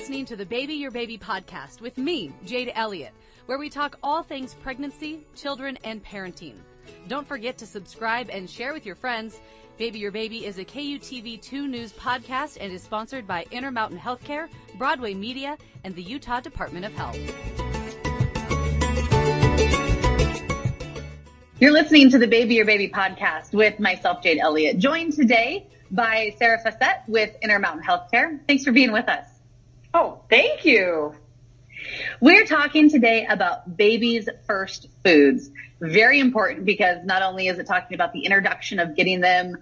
listening to the Baby Your Baby podcast with me, Jade Elliott, where we talk all things pregnancy, children, and parenting. Don't forget to subscribe and share with your friends. Baby Your Baby is a KUTV2 News podcast and is sponsored by Intermountain Healthcare, Broadway Media, and the Utah Department of Health. You're listening to the Baby Your Baby podcast with myself, Jade Elliott, joined today by Sarah Fassett with Intermountain Healthcare. Thanks for being with us. Oh, thank you. We're talking today about babies' first foods. Very important because not only is it talking about the introduction of getting them,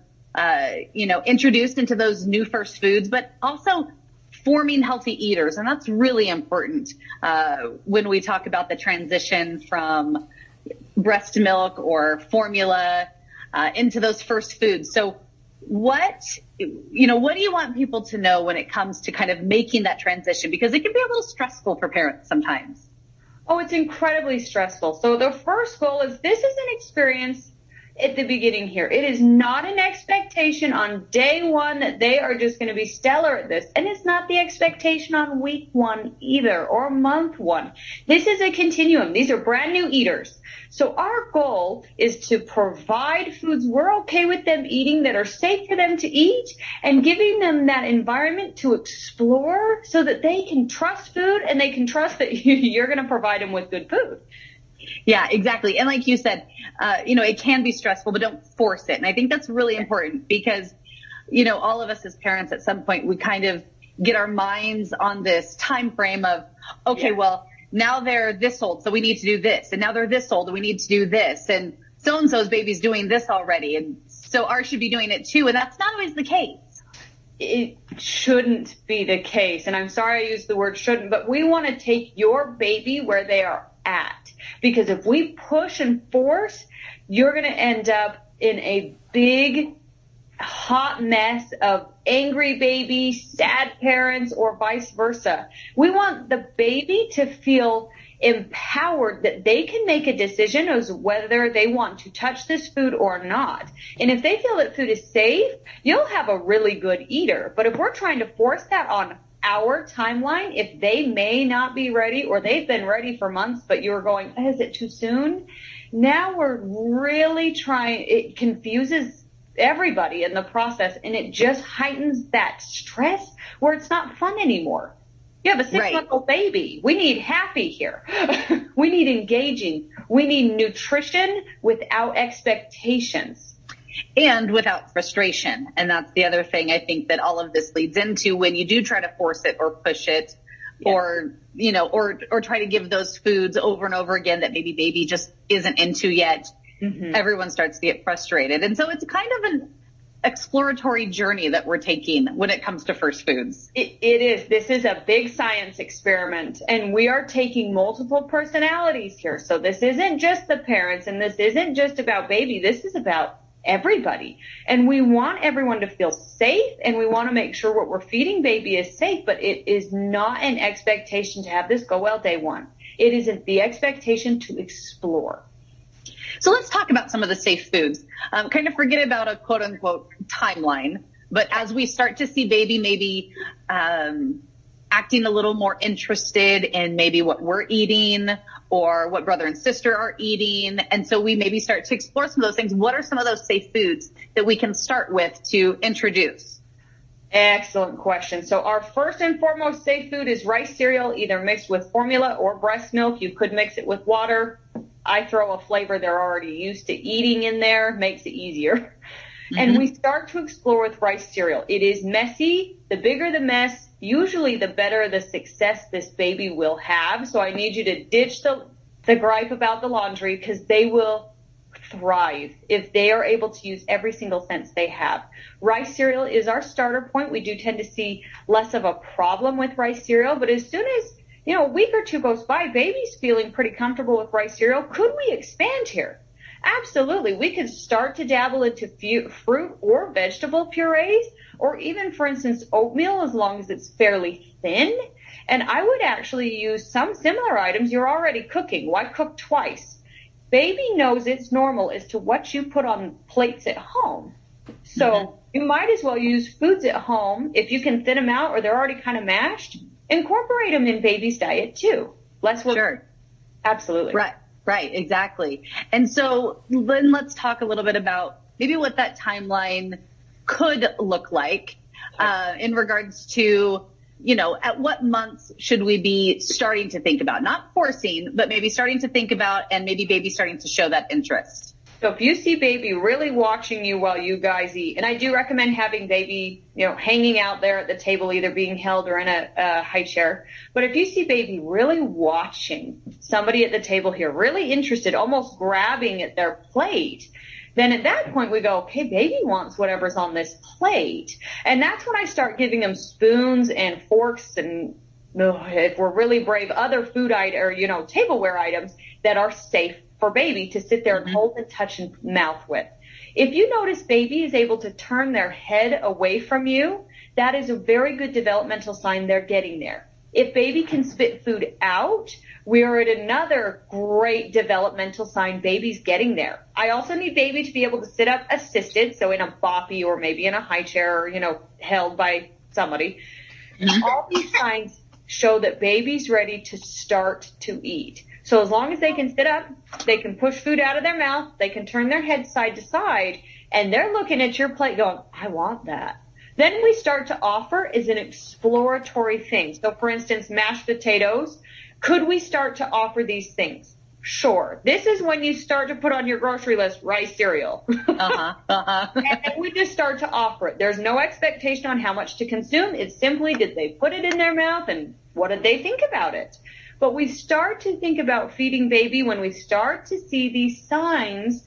introduced into those new first foods, but also forming healthy eaters. And that's really important when we talk about the transition from breast milk or formula into those first foods. So what do you want people to know when it comes to kind of making that transition? Because it can be a little stressful for parents sometimes. Oh, it's incredibly stressful. So the first goal is this is an experience at the beginning here. It is not an expectation on day one that they are just going to be stellar at this. And it's not the expectation on week one either or month one. This is a continuum. These are brand new eaters. So our goal is to provide foods we're okay with them eating that are safe for them to eat and giving them that environment to explore so that they can trust food and they can trust that you're going to provide them with good food. Yeah, exactly. And like you said, it can be stressful, but don't force it. And I think that's really important because, all of us as parents at some point, we kind of get our minds on this time frame of, okay, well, now they're this old, so we need to do this. And now they're this old, and we need to do this. And so-and-so's baby's doing this already. And so ours should be doing it too. And that's not always the case. It shouldn't be the case. And I'm sorry I used the word shouldn't, but we want to take your baby where they are at. Because if we push and force, you're going to end up in a big, hot mess of angry babies, sad parents, or vice versa. We want the baby to feel empowered that they can make a decision as whether they want to touch this food or not. And if they feel that food is safe, you'll have a really good eater. But if we're trying to force that on our timeline, if they may not be ready or they've been ready for months, but you're going, is it too soon? Now we're really trying, it confuses everybody in the process and it just heightens that stress where it's not fun anymore. You have a 6-month-old baby. We need happy here. We need engaging. We need nutrition without expectations. And without frustration. And that's the other thing I think that all of this leads into when you do try to force it or push it or try to give those foods over and over again that maybe baby just isn't into yet. Mm-hmm. Everyone starts to get frustrated. And so it's kind of an exploratory journey that we're taking when it comes to first foods. It is. This is a big science experiment and we are taking multiple personalities here. So this isn't just the parents and this isn't just about baby. This is about everybody. And we want everyone to feel safe and we want to make sure what we're feeding baby is safe, but it is not an expectation to have this go well day one. It is the expectation to explore. So let's talk about some of the safe foods. Kind of forget about a quote unquote timeline, but as we start to see baby maybe acting a little more interested in maybe what we're eating or what brother and sister are eating. And so we maybe start to explore some of those things. What are some of those safe foods that we can start with to introduce? Excellent question. So our first and foremost safe food is rice cereal, either mixed with formula or breast milk. You could mix it with water. I throw a flavor they're already used to eating in there, makes it easier. Mm-hmm. And we start to explore with rice cereal. It is messy. The bigger the mess, usually the better the success this baby will have. So I need you to ditch the gripe about the laundry because they will thrive if they are able to use every single sense they have. Rice cereal is our starter point. We do tend to see less of a problem with rice cereal, but as soon as a week or two goes by, baby's feeling pretty comfortable with rice cereal. Could we expand here? Absolutely. We could start to dabble into fruit or vegetable purees, or even, for instance, oatmeal, as long as it's fairly thin. And I would actually use some similar items you're already cooking. Why cook twice? Baby knows it's normal as to what you put on plates at home. So you might as well use foods at home. If you can thin them out or they're already kind of mashed, incorporate them in baby's diet too. Less work. Sure. Absolutely. Right, exactly. And so then let's talk a little bit about maybe what that timeline could look like in regards to, at what months should we be starting to think about, not forcing, but maybe starting to think about, and maybe baby starting to show that interest. So if you see baby really watching you while you guys eat, and I do recommend having baby, hanging out there at the table, either being held or in a high chair. But if you see baby really watching somebody at the table here, really interested, almost grabbing at their plate, then at that point we go, okay, baby wants whatever's on this plate. And that's when I start giving them spoons and forks and, if we're really brave, other food tableware items that are safe for baby to sit there and hold and touch and mouth with. If you notice baby is able to turn their head away from you, that is a very good developmental sign they're getting there. If baby can spit food out, we are at another great developmental sign baby's getting there. I also need baby to be able to sit up assisted, so in a boppy or maybe in a high chair or, held by somebody. All these signs show that baby's ready to start to eat. So as long as they can sit up, they can push food out of their mouth, they can turn their head side to side, and they're looking at your plate going, I want that. Then we start to offer is an exploratory thing. So for instance, mashed potatoes. Could we start to offer these things? Sure. This is when you start to put on your grocery list rice cereal. And then we just start to offer it. There's no expectation on how much to consume. It's simply, did they put it in their mouth and what did they think about it? But we start to think about feeding baby when we start to see these signs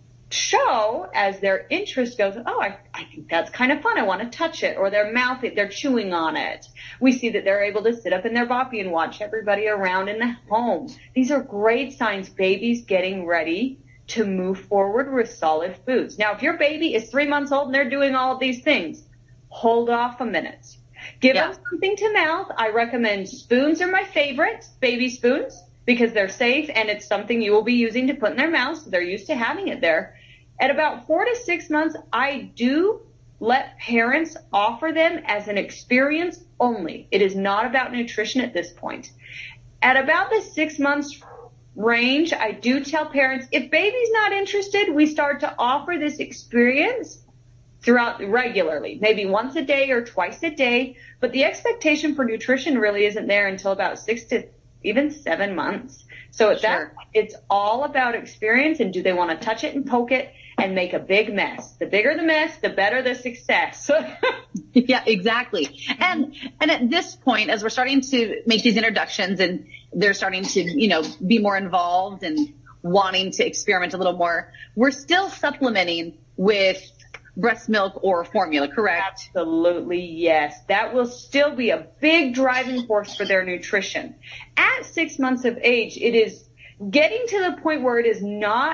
show as their interest goes, oh, I think that's kind of fun. I want to touch it. Or their mouth, they're chewing on it. We see that they're able to sit up in their boppy and watch everybody around in the home. These are great signs baby's getting ready to move forward with solid foods. Now, if your baby is 3 months old and they're doing all of these things, hold off a minute. Give them something to mouth. I recommend spoons are my favorite, baby spoons, because they're safe and it's something you will be using to put in their mouth. So they're used to having it there. At about 4 to 6 months, I do let parents offer them as an experience only. It is not about nutrition at this point. At about the 6 months range, I do tell parents, if baby's not interested, we start to offer this experience throughout regularly, maybe once a day or twice a day. But the expectation for nutrition really isn't there until about 6 to even 7 months. So at that, it's all about experience and do they want to touch it and poke it and make a big mess. The bigger the mess, the better the success. Yeah, exactly. And at this point, as we're starting to make these introductions and they're starting to, be more involved and wanting to experiment a little more, we're still supplementing with breast milk or formula, correct? Absolutely, yes. That will still be a big driving force for their nutrition. At 6 months of age, it is getting to the point where it is not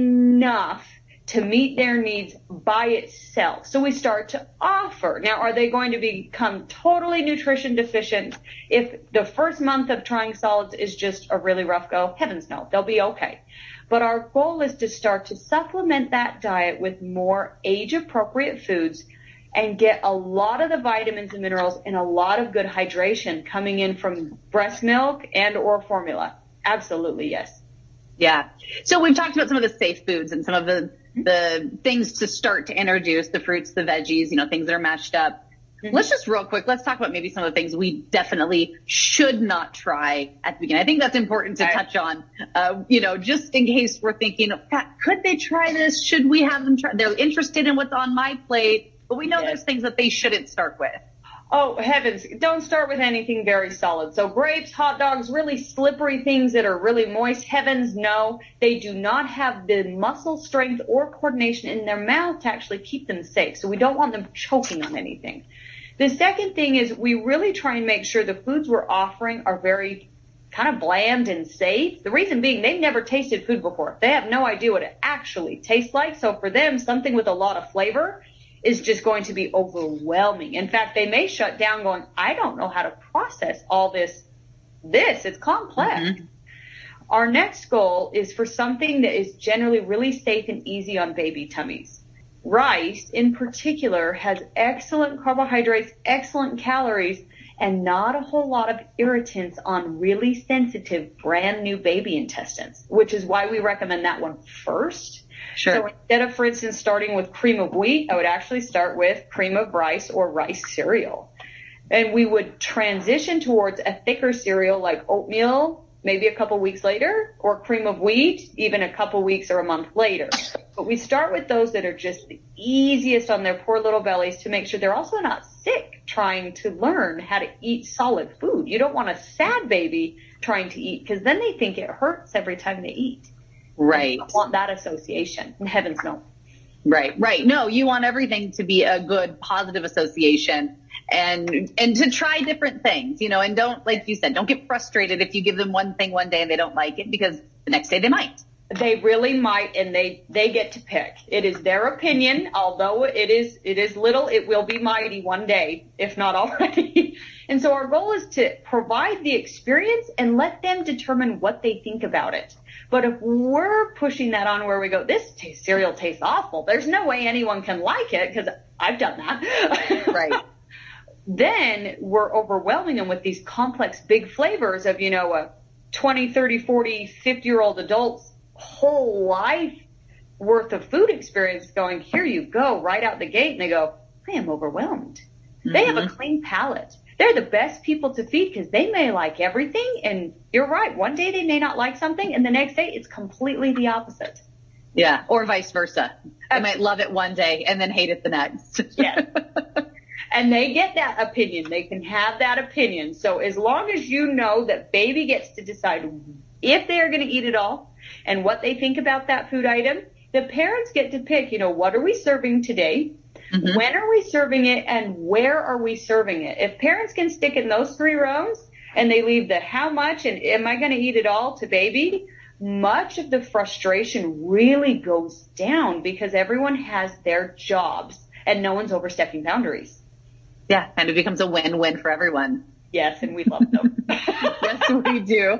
enough to meet their needs by itself. So we start to offer. Now, are they going to become totally nutrition deficient if the first month of trying solids is just a really rough go? Heavens no, they'll be okay. But our goal is to start to supplement that diet with more age-appropriate foods and get a lot of the vitamins and minerals and a lot of good hydration coming in from breast milk and or formula. Absolutely, yes. Yeah. So we've talked about some of the safe foods and some of the things to start to introduce, the fruits, the veggies, things that are mashed up. Let's just real quick, let's talk about maybe some of the things we definitely should not try at the beginning. I think that's important to touch on, just in case we're thinking, could they try this? Should we have them try? They're interested in what's on my plate, but we know there's things that they shouldn't start with. Oh, heavens. Don't start with anything very solid. So grapes, hot dogs, really slippery things that are really moist. Heavens, no. They do not have the muscle strength or coordination in their mouth to actually keep them safe. So we don't want them choking on anything. The second thing is we really try and make sure the foods we're offering are very kind of bland and safe. The reason being they've never tasted food before. They have no idea what it actually tastes like. So for them, something with a lot of flavor is just going to be overwhelming. In fact, they may shut down going, I don't know how to process all this. It's complex. Our next goal is for something that is generally really safe and easy on baby tummies. Rice, in particular, has excellent carbohydrates, excellent calories, and not a whole lot of irritants on really sensitive brand new baby intestines, which is why we recommend that one first. Sure. So instead of, for instance, starting with cream of wheat, I would actually start with cream of rice or rice cereal. And we would transition towards a thicker cereal like oatmeal, maybe a couple weeks later, or cream of wheat, even a couple weeks or a month later. But we start with those that are just the easiest on their poor little bellies to make sure they're also not sick trying to learn how to eat solid food. You don't want a sad baby trying to eat because then they think it hurts every time they eat. Right. You don't want that association. Heavens no. Right. No, you want everything to be a good, positive association and to try different things, and don't, like you said, don't get frustrated if you give them one thing one day and they don't like it because the next day they might. They really might, and they get to pick. It is their opinion, although it is little, it will be mighty one day, if not already. And so our goal is to provide the experience and let them determine what they think about it. But if we're pushing that on where we go, this cereal tastes awful, there's no way anyone can like it because I've done that. Right. Then we're overwhelming them with these complex big flavors of, a 20, 30, 40, 50-year-old adult's whole life worth of food experience going, here you go, right out the gate. And they go, I am overwhelmed. Mm-hmm. They have a clean palate. They're the best people to feed because they may like everything. And you're right. One day they may not like something and the next day it's completely the opposite. Yeah. Or vice versa. They might love it one day and then hate it the next. Yes. And they get that opinion. They can have that opinion. So as long as you know that baby gets to decide if they are going to eat it all and what they think about that food item, the parents get to pick, what are we serving today? Mm-hmm. When are we serving it and where are we serving it? If parents can stick in those three rows and they leave the how much and am I going to eat it all to baby, much of the frustration really goes down because everyone has their jobs and no one's overstepping boundaries. Yeah, and it becomes a win-win for everyone. Yes, and we love them. Yes, we do.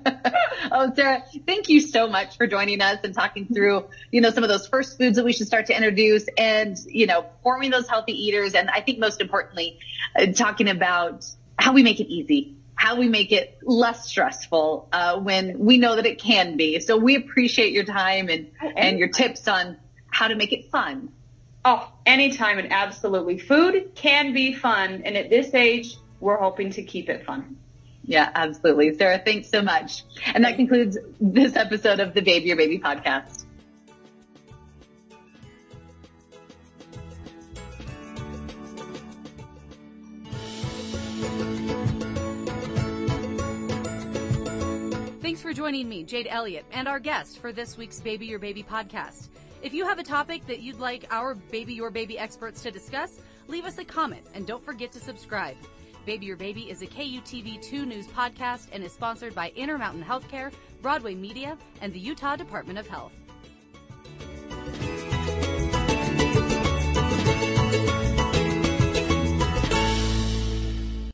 Oh, Sarah, thank you so much for joining us and talking through, some of those first foods that we should start to introduce and, forming those healthy eaters. And I think most importantly, talking about how we make it easy, how we make it less stressful when we know that it can be. So we appreciate your time and your tips on how to make it fun. Oh, anytime and absolutely. Food can be fun. And at this age, we're hoping to keep it fun. Yeah, absolutely. Sarah, thanks so much. And that concludes this episode of the Baby Your Baby podcast. Thanks for joining me, Jade Elliott, and our guest for this week's Baby Your Baby podcast. If you have a topic that you'd like our Baby Your Baby experts to discuss, leave us a comment and don't forget to subscribe. Baby Your Baby is a KUTV2 news podcast and is sponsored by Intermountain Healthcare, Broadway Media, and the Utah Department of Health.